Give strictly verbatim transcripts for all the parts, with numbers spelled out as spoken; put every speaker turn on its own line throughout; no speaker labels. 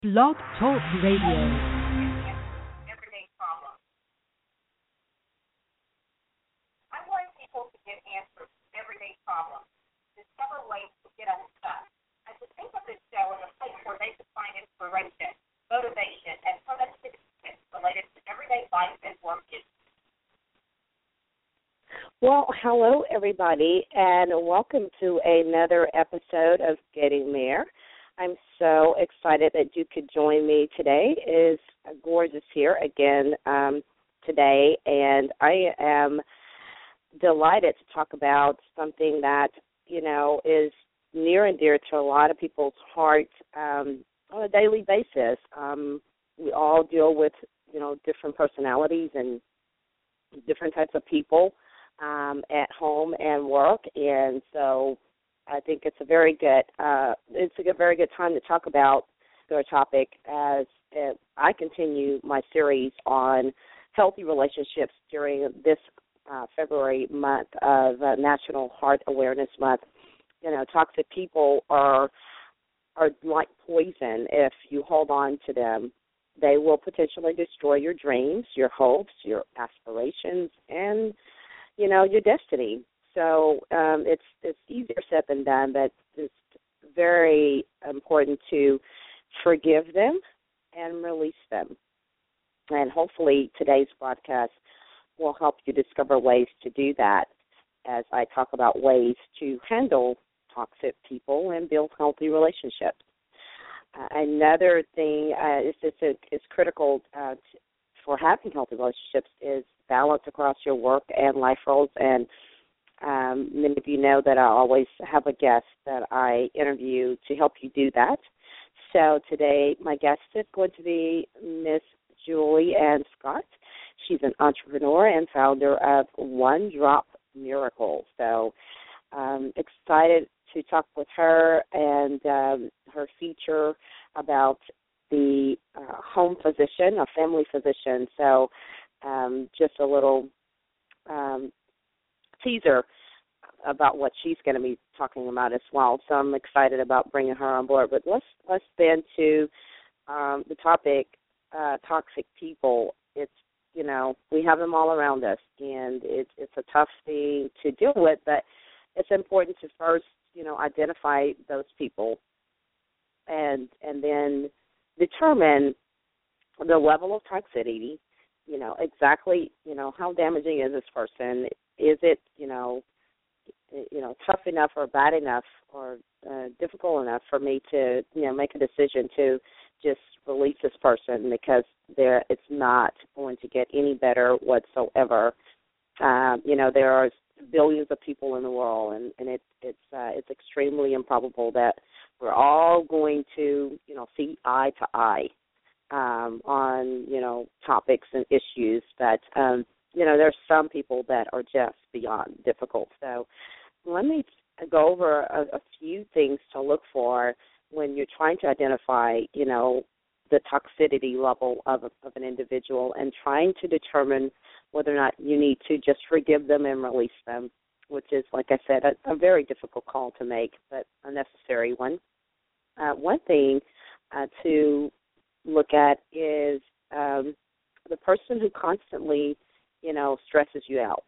Blog Talk Radio.
Everyday problems. I want people to get answers to everyday problems, discover ways to get unstuck, and to think of this show as a place where they could find inspiration, motivation, and productivity tips related to everyday life and work issues.
Well, hello, everybody, and welcome to another episode of Getting There. I'm so excited that you could join me today. It is gorgeous here again um, today, and I am delighted to talk about something that, you know, is near and dear to a lot of people's hearts um, on a daily basis. Um, we all deal with, you know, different personalities and different types of people um, at home and work, and so I think it's a very good uh, it's a good, very good time to talk about their topic as uh, I continue my series on healthy relationships during this uh, February month of uh, National Heart Awareness Month. You know, toxic people are are like poison. If you hold on to them, they will potentially destroy your dreams, your hopes, your aspirations, and you know, your destiny. So um, it's it's easier said than done, but it's very important to forgive them and release them. And hopefully today's broadcast will help you discover ways to do that as I talk about ways to handle toxic people and build healthy relationships. Uh, another thing uh, is, is, is critical uh, to, for having healthy relationships is balance across your work and life roles. And Um, many of you know that I always have a guest that I interview to help you do that. So today my guest is going to be Miss Julie Ann Scott. She's an entrepreneur and founder of One Drop Miracle. So um, excited to talk with her and um, her feature about the uh, home physician, a family physician. So um, just a little um, teaser about what she's going to be talking about as well. So I'm excited about bringing her on board. But let's let's then to um, the topic, uh, toxic people. It's, you know, we have them all around us, and it's it's a tough thing to deal with, but it's important to first, you know, identify those people and and then determine the level of toxicity, you know, exactly, you know, how damaging is this person? Is it, you know, you know, tough enough or bad enough or uh, difficult enough for me to, you know, make a decision to just release this person because there it's not going to get any better whatsoever. Um, you know, there are billions of people in the world, and, and it, it's uh, it's extremely improbable that we're all going to, you know, see eye to eye um, on, you know, topics and issues that, um, you know, there's some people that are just beyond difficult. So let me go over a, a few things to look for when you're trying to identify, you know, the toxicity level of, of an individual and trying to determine whether or not you need to just forgive them and release them, which is, like I said, a, a very difficult call to make, but a necessary one. Uh, one thing uh, to look at is um, the person who constantly, you know, stresses you out.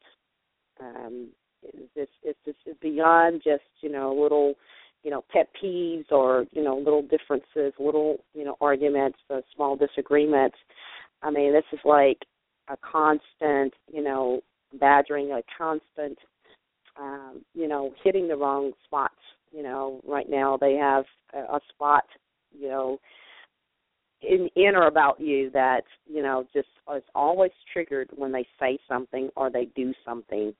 Um, it's, it's, it's beyond just, you know, little, you know, pet peeves or, you know, little differences, little, you know, arguments, uh, small disagreements. I mean, this is like a constant, you know, badgering, a constant, um, you know, hitting the wrong spots. You know, right now they have a, a spot, you know, In, in or about you that, you know, just is always triggered when they say something or they do something.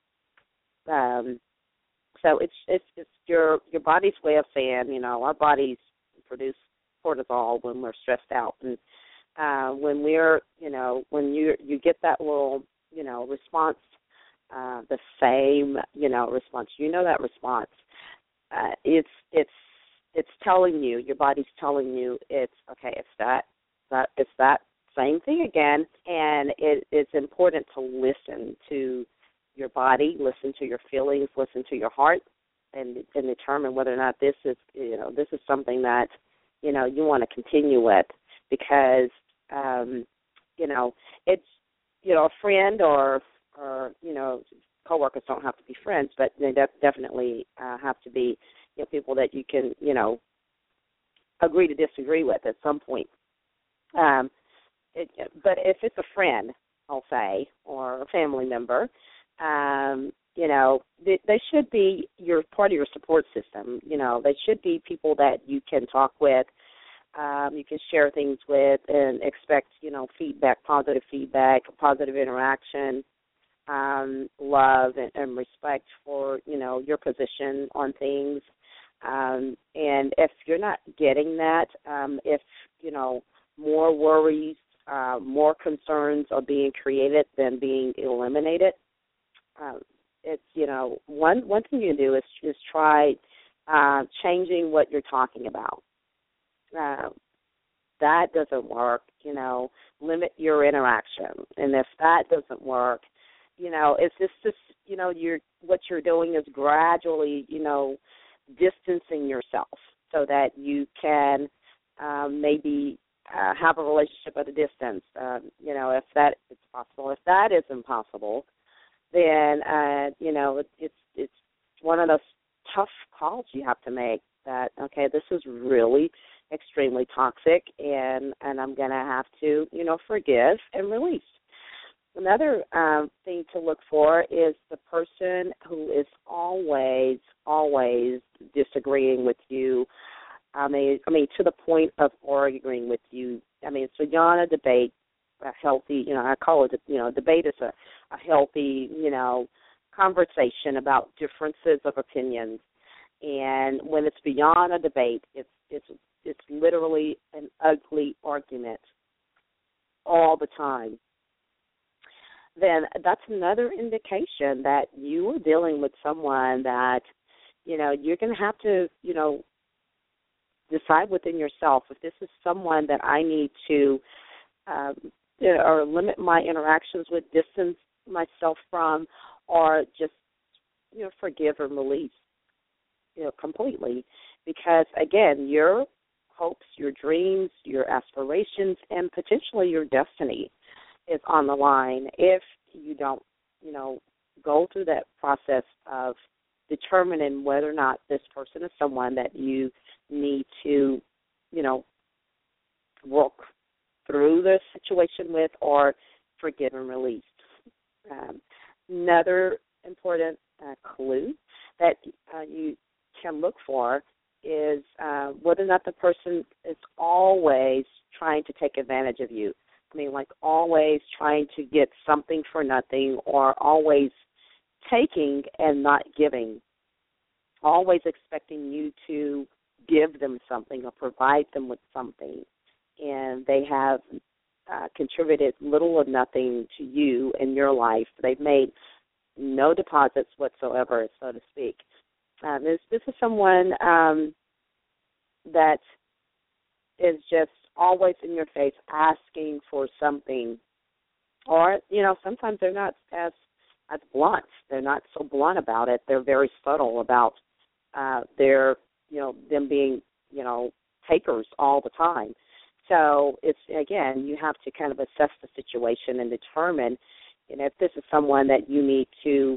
Um, so it's it's it's your your body's way of saying, you know, our bodies produce cortisol when we're stressed out, and uh, when we're, you know, when you you get that little, you know, response, uh, the same, you know, response, you know, that response, uh, it's it's it's telling you, your body's telling you, it's okay, it's that. That it's that same thing again, and it, it's important to listen to your body, listen to your feelings, listen to your heart, and, and determine whether or not this is, you know, this is something that, you know, you want to continue with. because, um, you know, it's, you know, a friend or, or you know, coworkers don't have to be friends, but they def- definitely uh, have to be, you know, people that you can, you know, agree to disagree with at some point. Um, it, but if it's a friend, I'll say, or a family member, um, you know, they, they should be your part of your support system. You know, they should be people that you can talk with, um, you can share things with, and expect, you know, feedback, positive feedback, positive interaction, um, love and, and respect for, you know, your position on things. Um, and if you're not getting that, um, if, you know, more worries, uh, more concerns are being created than being eliminated, um, it's, you know, one, one thing you can do is, is try uh, changing what you're talking about. Uh, that doesn't work, you know, limit your interaction. And if that doesn't work, you know, it's just, just you know, you're, what you're doing is gradually, you know, distancing yourself so that you can um, maybe uh, have a relationship at a distance. Um, you know, if that is possible. If that isn't possible, then uh, you know it, it's it's one of those tough calls you have to make. That okay, this is really extremely toxic, and and I'm going to have to you know forgive and release. Another um, thing to look for is the person who is always, always disagreeing with you. I mean, I mean, to the point of arguing with you. I mean, so you're on a debate, a healthy, you know, I call it, you know, debate is a, a healthy, you know, conversation about differences of opinions. And when it's beyond a debate, it's it's it's literally an ugly argument all the time. Then that's another indication that you are dealing with someone that, you know, you're going to have to, you know, decide within yourself if this is someone that I need to, um, you know, or limit my interactions with, distance myself from, or just, you know, forgive and release, you know, completely. Because, again, your hopes, your dreams, your aspirations, and potentially your destiny is on the line if you don't, you know, go through that process of determining whether or not this person is someone that you need to, you know, work through the situation with or forgive and release. Um, another important uh, clue that uh, you can look for is uh, whether or not the person is always trying to take advantage of you. I mean, like always trying to get something for nothing or always taking and not giving, always expecting you to give them something or provide them with something, and they have uh, contributed little or nothing to you in your life. They've made no deposits whatsoever, so to speak. Um, this, this is someone um, that is just always in your face asking for something. Or, you know, sometimes they're not as as blunt. They're not so blunt about it. They're very subtle about uh, their, you know, them being, you know, takers all the time. So it's, again, you have to kind of assess the situation and determine, you know, if this is someone that you need to,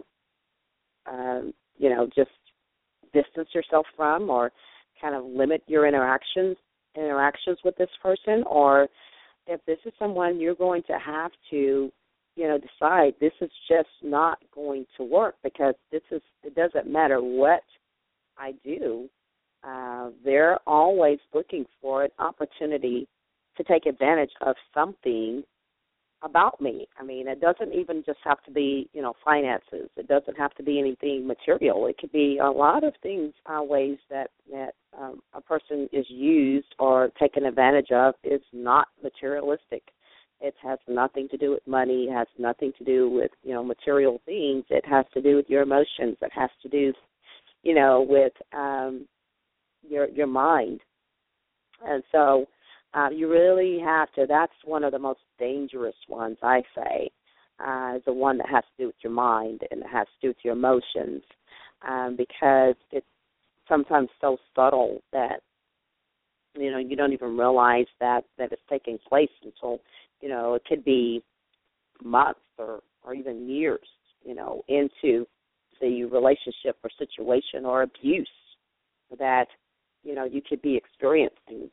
um, you know, just distance yourself from or kind of limit your interactions interactions with this person, or if this is someone you're going to have to, you know, decide this is just not going to work because this is, it doesn't matter what I do, uh, they're always looking for an opportunity to take advantage of something about me. I mean, it doesn't even just have to be, you know, finances. It doesn't have to be anything material. It could be a lot of things, uh, ways that, that um, a person is used or taken advantage of is not materialistic. It has nothing to do with money. It has nothing to do with, you know, material things. It has to do with your emotions. It has to do, you know, with um, your your mind. And so Uh, you really have to, that's one of the most dangerous ones, I say, uh, is the one that has to do with your mind and it has to do with your emotions, um, because it's sometimes so subtle that you know, you don't even realize that, that it's taking place until, you know, it could be months or, or even years, you know, into the relationship or situation or abuse that, you know, you could be experiencing.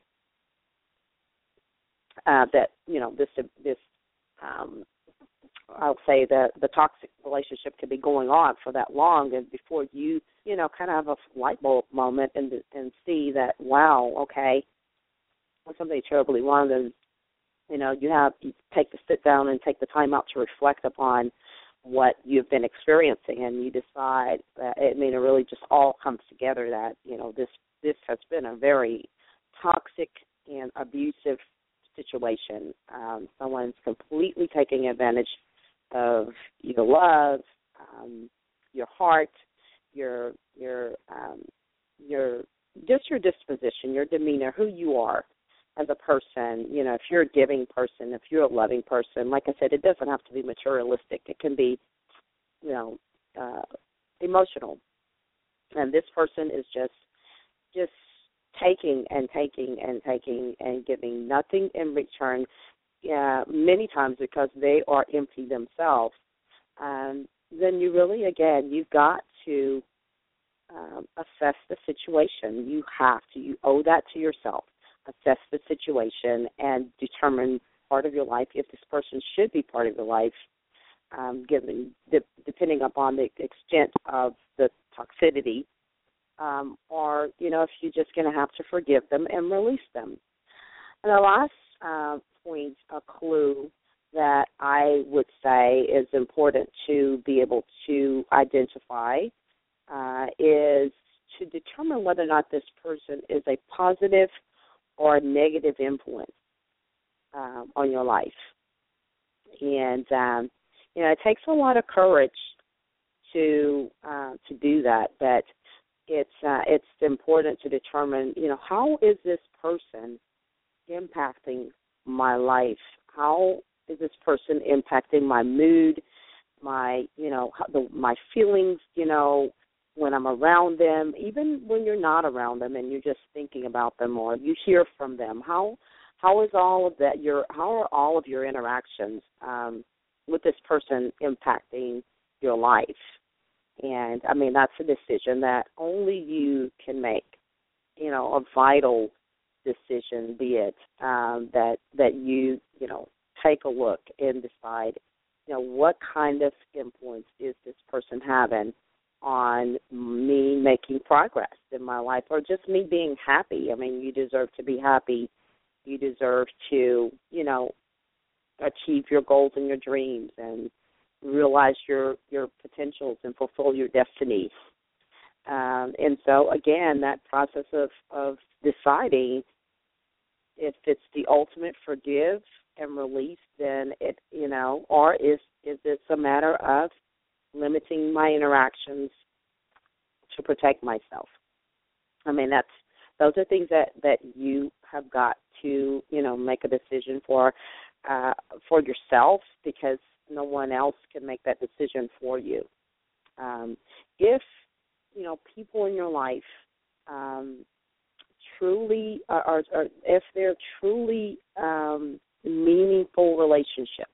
Uh, that, you know, this, this um, I'll say that the toxic relationship could be going on for that long, and before you, you know, kind of have a light bulb moment and and see that, wow, okay, something terribly wrong, and, you know, you have you take the sit down and take the time out to reflect upon what you've been experiencing, and you decide that, I mean, it really just all comes together that, you know, this, this has been a very toxic and abusive situation. Um, someone's completely taking advantage of your love, um, your heart, your your um, your just your disposition, your demeanor, who you are as a person. You know, if you're a giving person, if you're a loving person, like I said, it doesn't have to be materialistic. It can be, you know, uh, emotional. And this person is just just taking and taking and taking and giving nothing in return, uh, many times because they are empty themselves. Um, then you really, again, you've got to um, assess the situation. You have to. You owe that to yourself. Assess the situation and determine part of your life, if this person should be part of your life, um, given de- depending upon the extent of the toxicity. Um, or, you know, if you're just going to have to forgive them and release them. And the last uh, point, a clue that I would say is important to be able to identify uh, is to determine whether or not this person is a positive or a negative influence um, on your life. And, um, you know, it takes a lot of courage to uh, to do that, but It's uh, it's important to determine, you know, how is this person impacting my life? How is this person impacting my mood, my, you know, how the, my feelings, you know, when I'm around them, even when you're not around them and you're just thinking about them or you hear from them. How how is all of that? Your how are all of your interactions um, with this person impacting your life? And, I mean, that's a decision that only you can make, you know, a vital decision, be it um, that that you, you know, take a look and decide, you know, what kind of influence is this person having on me making progress in my life or just me being happy. I mean, you deserve to be happy. You deserve to, you know, achieve your goals and your dreams and realize your, your potentials and fulfill your destiny. Um, and so, again, that process of, of deciding if it's the ultimate forgive and release, then it, you know, or is, is this a matter of limiting my interactions to protect myself? I mean, that's, those are things that, that you have got to, you know, make a decision for, uh, for yourself, because no one else can make that decision for you. Um, if, you know, people in your life um, truly are, are, are, if they're truly um, meaningful relationships,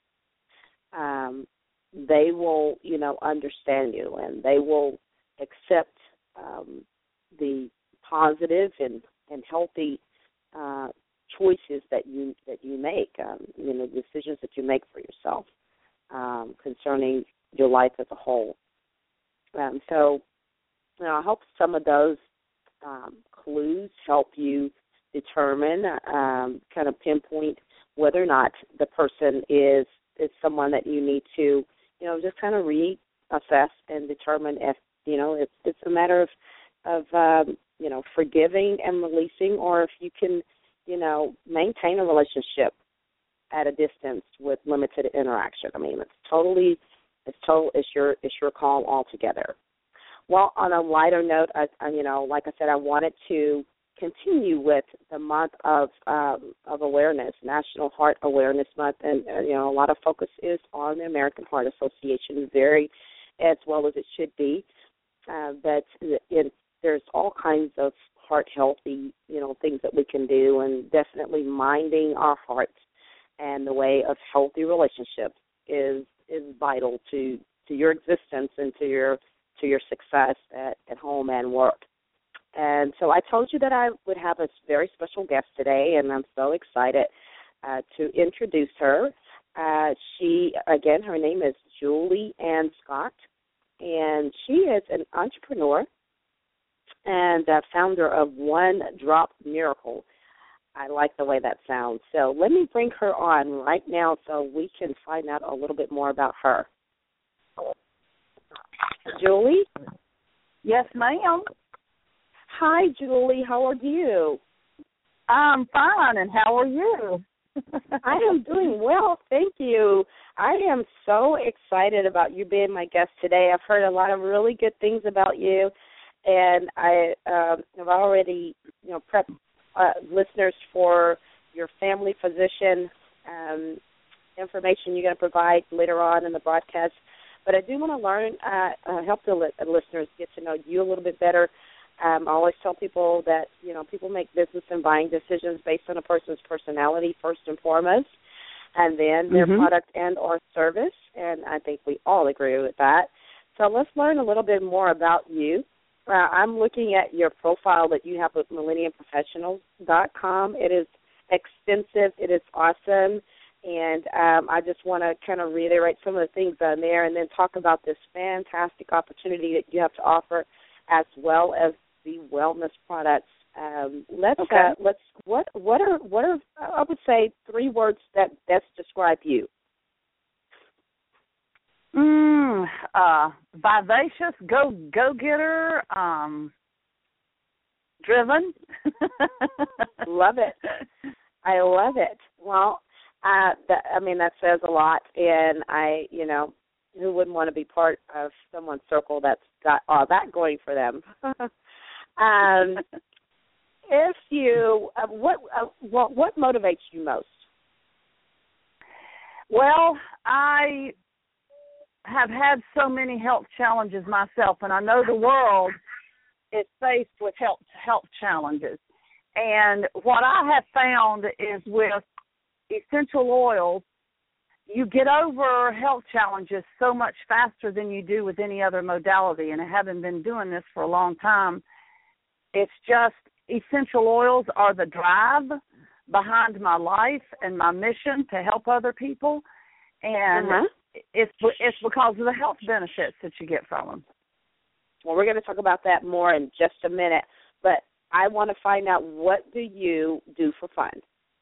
um, they will, you know, understand you and they will accept um, the positive and, and healthy uh, choices that you that you make, um, you know, decisions that you make for yourself. Um, concerning your life as a whole. Um, so, you know, I hope some of those um, clues help you determine, um, kind of pinpoint whether or not the person is, is someone that you need to, you know, just kind of reassess and determine if, you know, it's, it's a matter of, of um, you know, forgiving and releasing, or if you can, you know, maintain a relationship at a distance with limited interaction. I mean, it's totally, it's total, it's your, it's your call altogether. Well, on a lighter note, I, I, you know, like I said, I wanted to continue with the month of um, of awareness, National Heart Awareness Month, and uh, you know, a lot of focus is on the American Heart Association, very as well as it should be. Uh, but it, there's all kinds of heart healthy, you know, things that we can do, and definitely minding our hearts and the way of healthy relationships is is vital to, to your existence and to your to your success at, at home and work. And so I told you that I would have a very special guest today, and I'm so excited uh, to introduce her. Uh, she, again, her name is Julie Ann Scott, and she is an entrepreneur and uh, founder of One Drop Miracle. I like the way that sounds. So let me bring her on right now so we can find out a little bit more about her. Julie?
Yes, ma'am.
Hi, Julie. How are you?
I'm fine, and how are you?
I am doing well, thank you. I am so excited about you being my guest today. I've heard a lot of really good things about you, and I um, have already, you know, prepped uh, listeners for your family physician um, information you're going to provide later on in the broadcast. But I do want to learn, uh, uh, help the li- listeners get to know you a little bit better. Um, I always tell people that, you know, people make business and buying decisions based on a person's personality first and foremost, and then their
mm-hmm.
product and or service, and I think we all agree with that. So let's learn a little bit more about you. Uh, I'm looking at your profile that you have with millennium professionals dot com. It is extensive. It is awesome. And um, I just want to kind of reiterate some of the things on there and then talk about this fantastic opportunity that you have to offer as well as the wellness products. Um, let's
okay.
uh, let's what what are what are I would say three words that best describe you.
Mm, uh, vivacious, go go getter, um, driven.
Love it. I love it. Well, uh, that, I mean that says a lot, and I you know. Who wouldn't want to be part of someone's circle that's got all that going for them? um, if you, uh, what, uh, what, what motivates you most?
Well, I have had so many health challenges myself, and I know the world is faced with health health challenges. And what I have found is with essential oils, you get over health challenges so much faster than you do with any other modality. And I haven't been doing this for a long time. It's just essential oils are the drive behind my life and my mission to help other people. And uh-huh. it's it's because of the health benefits that you get from them.
Well, we're going to talk about that more in just a minute. But I want to find out, what do you do for fun?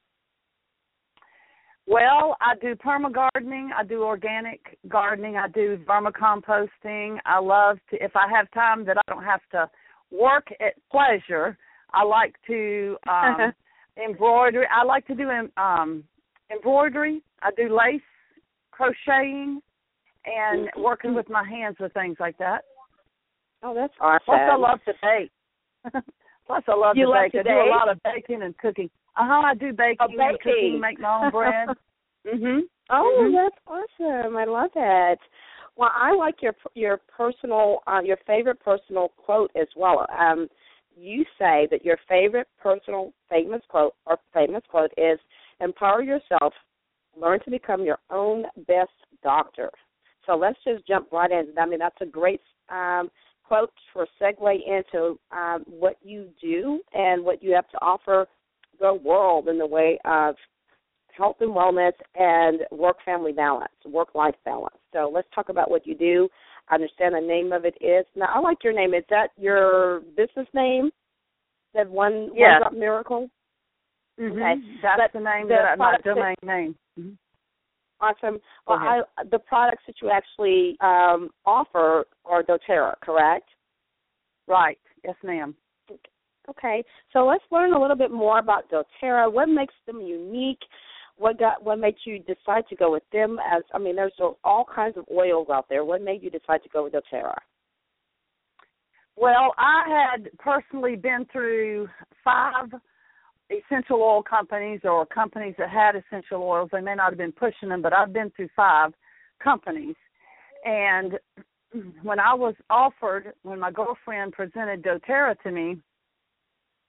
Well, I do perma-gardening, I do organic gardening, I do vermicomposting. I love to, if I have time that I don't have to work at pleasure, I like to um, embroidery. I like to do um, embroidery. I do lace, crocheting, and working with my hands with things like that.
Oh, that's awesome.
Plus, I love to bake. Plus, I love
you
to
love
bake.
To
I
bake?
do a lot of baking and cooking. Uh-huh, I do baking,
oh, baking.
and cooking, make my own bread.
mhm. Oh,
mm-hmm.
That's awesome. I love it. Well, I like your your personal, uh, your favorite personal quote as well. Um, you say that your favorite personal famous quote or famous quote is, "Empower yourself, learn to become your own best doctor." So let's just jump right in. I mean, that's a great um, quote for a segue into um, what you do and what you have to offer the world in the way of health and wellness and work-family balance, work-life balance. So let's talk about what you do. I understand the name of it is. Now, I like your name. Is that your business name? That one,
yes.
One Drop Miracle?
Mm-hmm.
Okay.
That's
but
the name,
the
that my domain
that,
name. Mm-hmm.
Awesome. Well, I, the products that you actually um, offer are doTERRA, correct?
Right. Yes, ma'am.
Okay. So let's learn a little bit more about doTERRA. What makes them unique? What got? What made you decide to go with them? As I mean, there's all kinds of oils out there. What made you decide to go with doTERRA?
Well, I had personally been through five essential oil companies or companies that had essential oils. They may not have been pushing them, but I've been through five companies. And when I was offered, when my girlfriend presented doTERRA to me,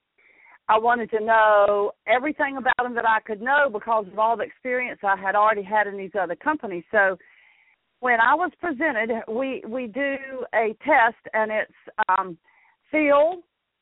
I wanted to know everything about them that I could know because of all the experience I had already had in these other companies. So when I was presented, we, we do a test, and it's um, feel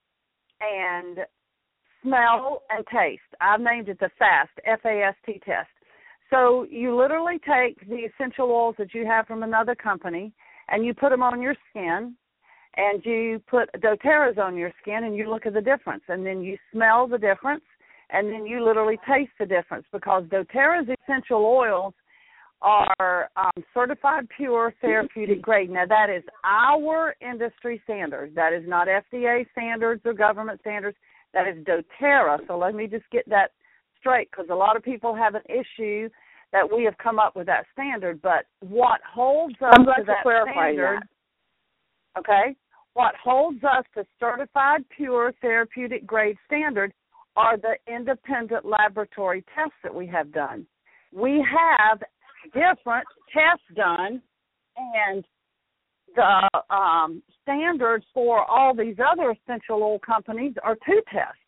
and smell and taste. I've named it the FAST, F A S T test. So you literally take the essential oils that you have from another company, and you put them on your skin, and you put doTERRA's on your skin, and you look at the difference. And then you smell the difference, and then you literally taste the difference, because doTERRA's essential oils are um, certified pure therapeutic grade. Now, that is our industry standards. That is not F D A standards or government standards. That is doTERRA. So let me just get that straight, because a lot of people have an issue that we have come up with that standard. But what holds us
I'm glad
to that
clarify
standard,
that.
okay, what holds us to certified pure therapeutic grade standard are the independent laboratory tests that we have done. We have different tests done, and the um, standards for all these other essential oil companies are two tests.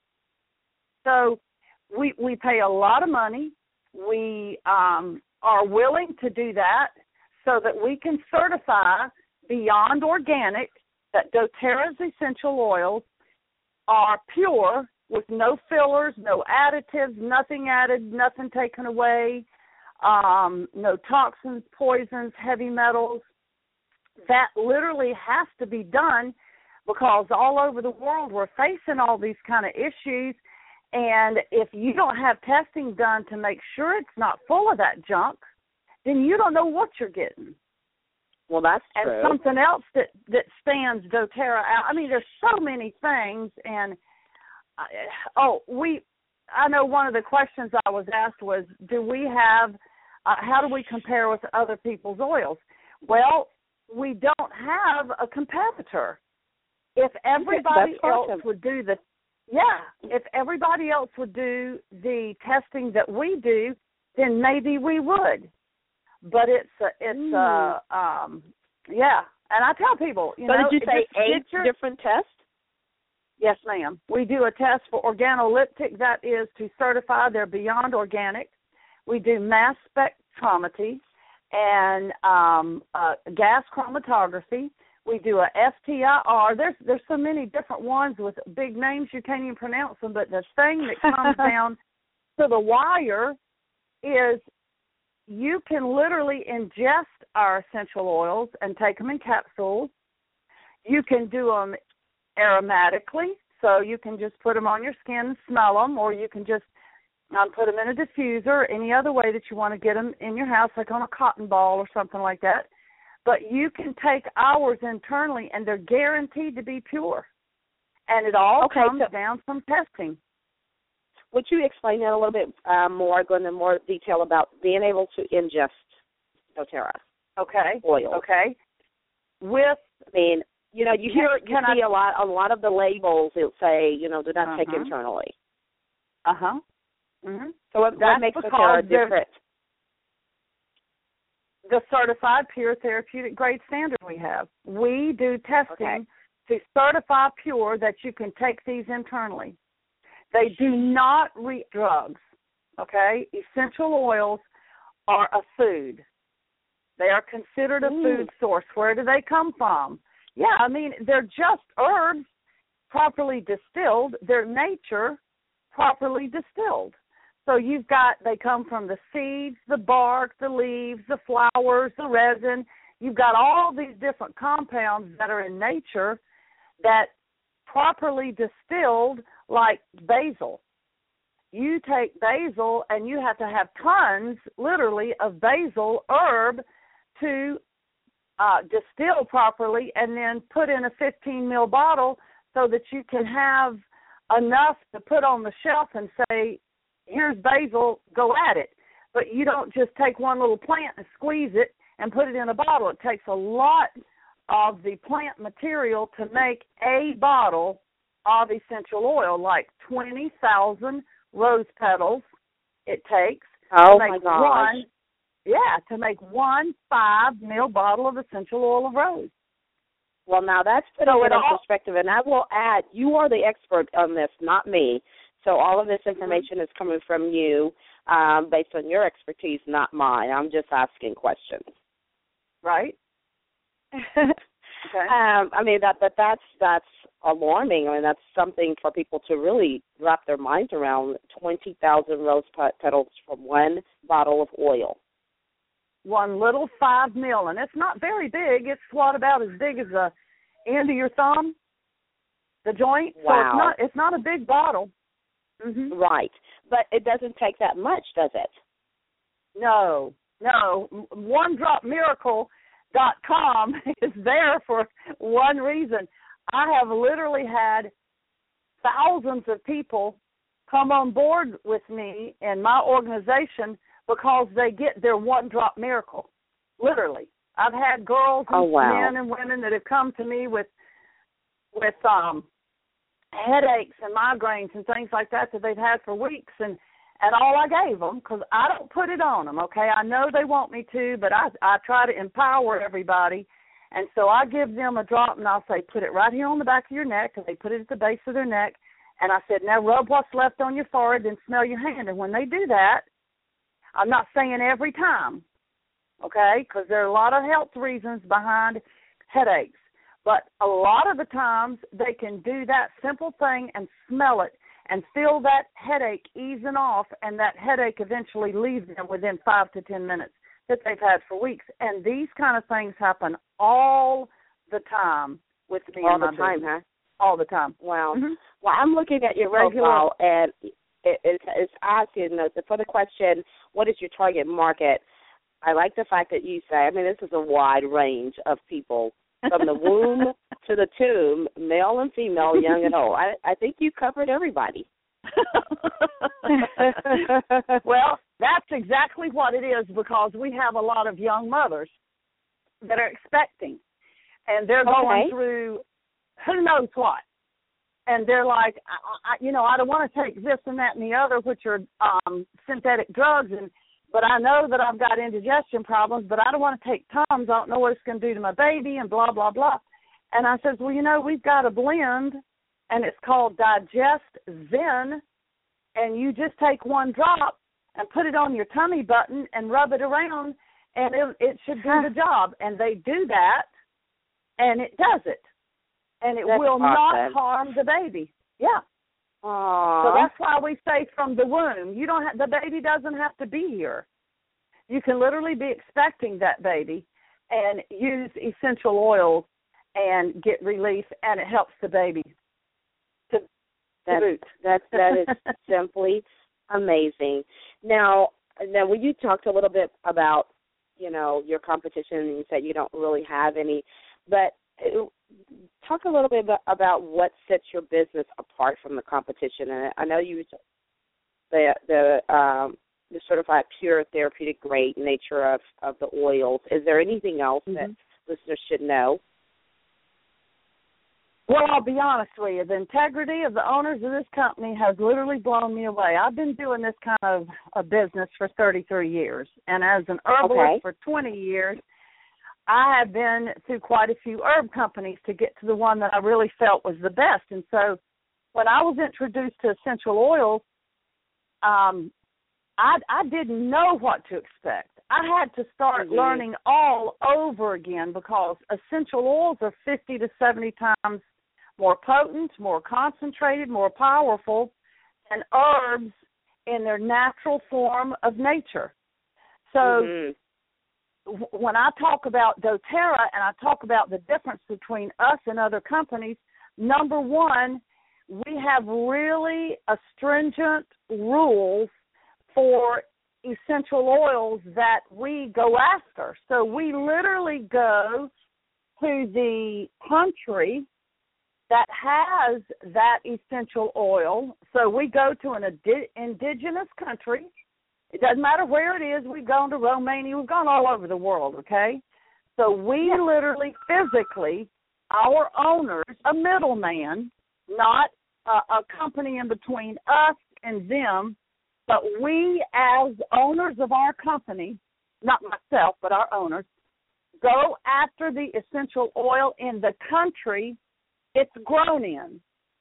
So we we pay a lot of money. We um, are willing to do that so that we can certify beyond organic that doTERRA's essential oils are pure with no fillers, no additives, nothing added, nothing taken away, um, no toxins, poisons, heavy metals. That literally has to be done because all over the world we're facing all these kind of issues. And if you don't have testing done to make sure it's not full of that junk, then you don't know what you're getting.
Well, that's true.
And something else that, that stands doTERRA out. I mean, there's so many things. And, uh, oh, we, I know one of the questions I was asked was, do we have, uh, how do we compare with other people's oils? Well, we don't have a competitor. If everybody
That's
else
awesome.
would do the, yeah, if everybody else would do the testing that we do, then maybe we would. But it's a, it's mm. a, um, yeah. And I tell people, you
so
know.
So did you say eight
your,
different tests?
Yes, ma'am. We do a test for organoleptic, that is to certify they're beyond organic. We do mass spectrometry and um, uh, gas chromatography. We do a F T I R. There's there's so many different ones with big names you can't even pronounce them. But the thing that comes down to the wire is you can literally ingest our essential oils and take them in capsules. You can do them aromatically, so you can just put them on your skin and smell them, or you can just um, put them in a diffuser, any other way that you want to get them in your house, like on a cotton ball or something like that. But you can take ours internally, and they're guaranteed to be pure. And it all
okay,
comes
so
down from testing.
Would you explain that a little bit uh, more, go into more detail about being able to ingest doTERRA
Okay.
oil?
Okay. With,
I mean, you know, you hear, you see
I,
a lot, a lot of the labels. It'll say, you know, do not uh-huh. take internally.
Uh huh. Mm-hmm.
So what, what makes doTERRA different?
The certified pure therapeutic grade standard we have. We do testing okay. to certify pure that you can take these internally. They do not read drugs, okay? Essential oils are a food. They are considered a
mm. food
source. Where do they come from? Yeah, I mean, they're just herbs properly distilled. They're nature properly distilled. So you've got, they come from the seeds, the bark, the leaves, the flowers, the resin. You've got all these different compounds that are in nature that properly distilled, like basil. You take basil and you have to have tons, literally, of basil herb to uh, distill properly and then put in a fifteen mil bottle so that you can have enough to put on the shelf and say, here's basil, go at it. But you don't just take one little plant and squeeze it and put it in a bottle. It takes a lot of the plant material to make a bottle of essential oil, like twenty thousand rose petals it takes
oh
to make
my gosh.
one, yeah, to make one five mil bottle of essential oil of rose.
Well, now that's putting
so
it in
all,
perspective, and I will add, you are the expert on this, not me. So all of this information is coming from you um, based on your expertise, not mine. I'm just asking questions.
Right. Okay.
Um, I mean, that, that that's that's alarming. I mean, that's something for people to really wrap their minds around. twenty thousand rose petals from one bottle of oil.
One little five mil, and it's not very big. It's what, about as big as the end of your thumb, the joint.
Wow.
So it's not it's not a big bottle. Mm-hmm.
Right, but it doesn't take that much, does it?
No, no. one drop miracle dot com is there for one reason. I have literally had thousands of people come on board with me in my organization because they get their one-drop miracle, literally. I've had girls and
oh, wow.
men and women that have come to me with with um, headaches and migraines and things like that that they've had for weeks, and, and all I gave them, because I don't put it on them, okay? I know they want me to, but I, I try to empower everybody, and so I give them a drop, and I'll say, put it right here on the back of your neck, because they put it at the base of their neck, and I said, now rub what's left on your forehead and smell your hand, and when they do that, I'm not saying every time, okay, because there are a lot of health reasons behind headaches. But a lot of the times they can do that simple thing and smell it and feel that headache easing off, and that headache eventually leaves them within five to ten minutes that they've had for weeks. And these kind of things happen all the time with me.
All
and my
the time,
business.
huh?
All the time.
Wow.
Mm-hmm.
Well, I'm looking at your
Regular.
profile, and it, it's, it's asking for the question, what is your target market? I like the fact that you say, I mean, this is a wide range of people, from the womb to the tomb, male and female, young and old. I, I think you covered everybody.
Well, that's exactly what it is, because we have a lot of young mothers that are expecting, and they're going
okay.
through who knows what. And they're like, I, I, you know, I don't want to take this and that and the other, which are um, synthetic drugs, and but I know that I've got indigestion problems, but I don't want to take Tums. I don't know what it's going to do to my baby, and blah, blah, blah. And I says, well, you know, we've got a blend, and it's called Digest Zen, and you just take one drop and put it on your tummy button and rub it around, and it, it should do the job. And they do that, and it does it. And it
that's
will
awesome.
not harm the baby. Yeah.
Aww.
So that's why we say from the womb. You don't have, the baby doesn't have to be here. You can literally be expecting that baby and use essential oils and get relief, and it helps the baby to, to
that's,
boot.
That, that is simply amazing. Now, now, when you talked a little bit about, you know, your competition, and you said you don't really have any, but talk a little bit about, about what sets your business apart from the competition. And I know you the the um, the certified pure therapeutic grade nature of, of the oils. Is there anything else mm-hmm. that listeners should know?
Well, I'll be honest with you. The integrity of the owners of this company has literally blown me away. I've been doing this kind of a business for thirty-three years, and as an herbalist
okay.
for twenty years, I have been through quite a few herb companies to get to the one that I really felt was the best. And so when I was introduced to essential oils, um, I, I didn't know what to expect. I had to start mm-hmm. learning all over again, because essential oils are fifty to seventy times more potent, more concentrated, more powerful than herbs in their natural form of nature. So mm-hmm. when I talk about doTERRA and I talk about the difference between us and other companies, number one, we have really stringent rules for essential oils that we go after. So we literally go to the country that has that essential oil. So we go to an adi- indigenous country. It doesn't matter where it is. We've gone to Romania. We've gone all over the world, okay? So we literally, physically, our owners, a middleman, not a, a company in between us and them, but we as owners of our company, not myself, but our owners, go after the essential oil in the country it's grown in.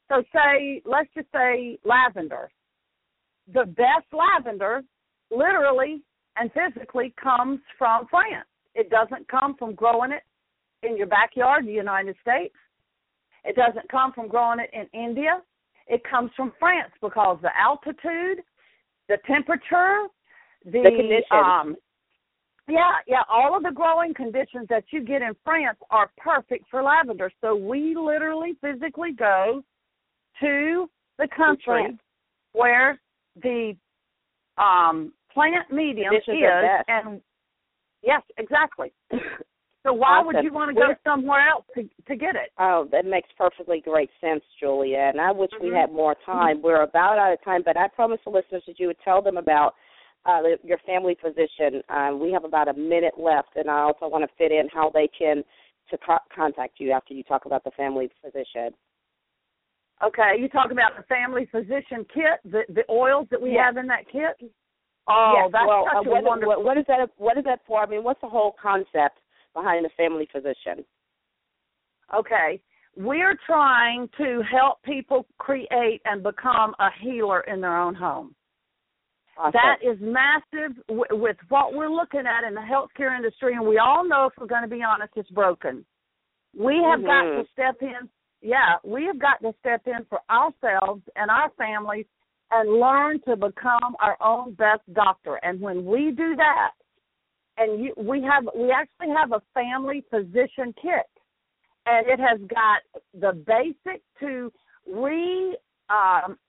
So say, let's just say lavender. The best lavender literally and physically comes from France. It doesn't come from growing it in your backyard in the United States. It doesn't come from growing it in India. It comes from France because the altitude, the temperature, the,
the conditions.
Um, yeah, yeah, all of the growing conditions that you get in France are perfect for lavender. So we literally physically go to the country where the um, plant medium is, and yes, exactly. So why
awesome.
would you want to go somewhere else to to get it?
Oh, that makes perfectly great sense, Julia. And I wish
mm-hmm.
we had more time. We're about out of time, but I promised the listeners that you would tell them about uh, your family physician. Um, we have about a minute left, and I also want to fit in how they can to co- contact you after you talk about the family physician.
Okay, you talk about the family physician kit, the the oils that we
yes.
have in that kit. Oh,
yes.
that's
well,
such
uh,
a
what,
wonderful.
What, what is that? What is that for? I mean, what's the whole concept behind the family physician?
Okay, we're trying to help people create and become a healer in their own home.
Awesome.
That is massive w- with what we're looking at in the healthcare industry, and we all know, if we're going to be honest, it's broken. We have
mm-hmm.
got to step in. Yeah, we have got to step in for ourselves and our families and learn to become our own best doctor. And when we do that, and you, we have, we actually have a family physician kit, and it has got the basic to redo um,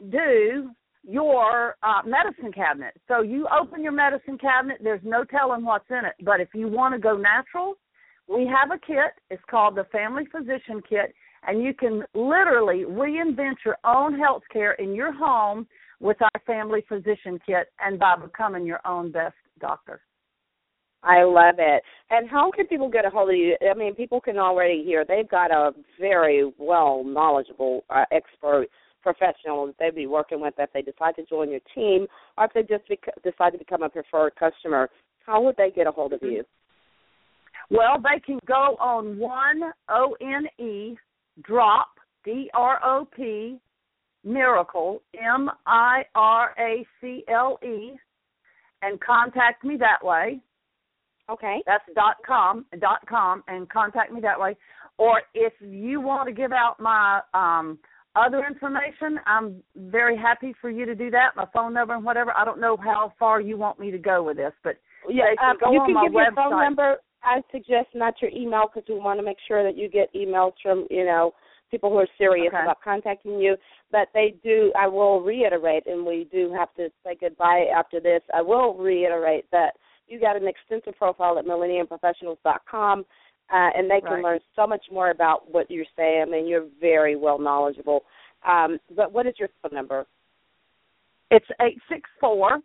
your uh, medicine cabinet. So you open your medicine cabinet, there's no telling what's in it. But if you want to go natural, we have a kit. It's called the Family Physician Kit, and you can literally reinvent your own health care in your home with our Family Physician Kit and by becoming your own best doctor.
I love it. And how can people get a hold of you? I mean, people can already hear they've got a very well knowledgeable uh, expert professional that they'd be working with if they decide to join your team or if they just bec- decide to become a preferred customer. How would they get a hold of you?
Well, they can go on one O N E drop, D R O P, miracle, M I R A C L E, and contact me that way.
Okay.
That's dot com, dot com, and contact me that way. Or if you want to give out my um, other information, I'm very happy for you to do that, my phone number and whatever. I don't know how far you want me to go with this, but
yeah,
can
um,
go
you
on
can
my
give
website.
your phone number. I suggest not your email because we want to make sure that you get emails from, you know, people who are serious
okay.
about contacting you. But they do, I will reiterate, and we do have to say goodbye after this, I will reiterate that you got an extensive profile at millennium professionals dot com, uh, and they can
right.
learn so much more about what you're saying. I mean, you're very well knowledgeable. Um, but what is your phone number?
It's eight six four,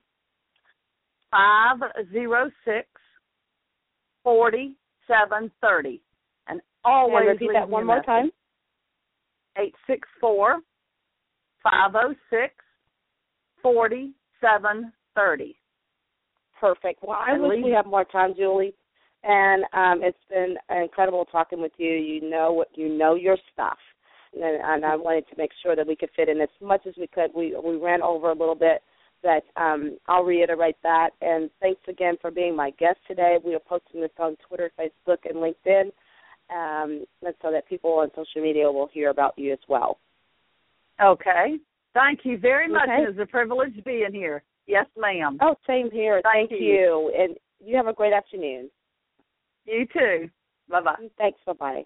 five zero six, four seven three zero. And always
and repeat that one more
message.
time.
eight six four, five zero six, four seven three zero.
Perfect. Well, I wish we had more time, Julie. And um, it's been incredible talking with you. You know what you know your stuff, and, and I wanted to make sure that we could fit in as much as we could. We we ran over a little bit, but um, I'll reiterate that. And thanks again for being my guest today. We are posting this on Twitter, Facebook, and LinkedIn, um, and so that people on social media will hear about you as well.
Okay. Thank you very much.
Okay.
It's a privilege being here. Yes, ma'am.
Oh, same here.
Thank,
Thank
you.
you. And you have a great afternoon.
You too. Bye-bye.
Thanks. Bye-bye.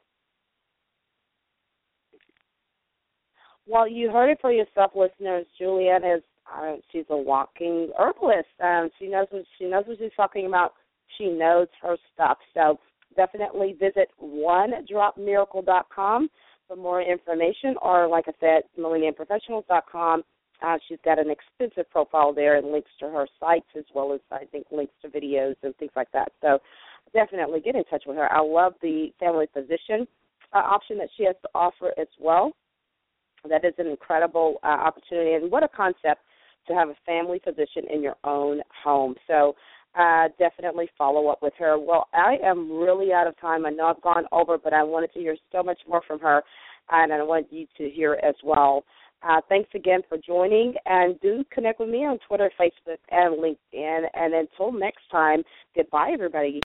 Well, you heard it for yourself, listeners. Juliet is uh, she's a walking herbalist. Um, she knows what she knows what she's talking about. She knows her stuff. So definitely visit one drop miracle dot com for more information, or like I said, millennium professionals dot com. Uh, she's got an extensive profile there and links to her sites as well as, I think, links to videos and things like that. So definitely get in touch with her. I love the family physician uh, option that she has to offer as well. That is an incredible uh, opportunity, and what a concept to have a family physician in your own home. So uh, definitely follow up with her. Well, I am really out of time. I know I've gone over, but I wanted to hear so much more from her. and I want you to hear as well. Uh, thanks again for joining, and do connect with me on Twitter, Facebook, and LinkedIn. And until next time, goodbye, everybody.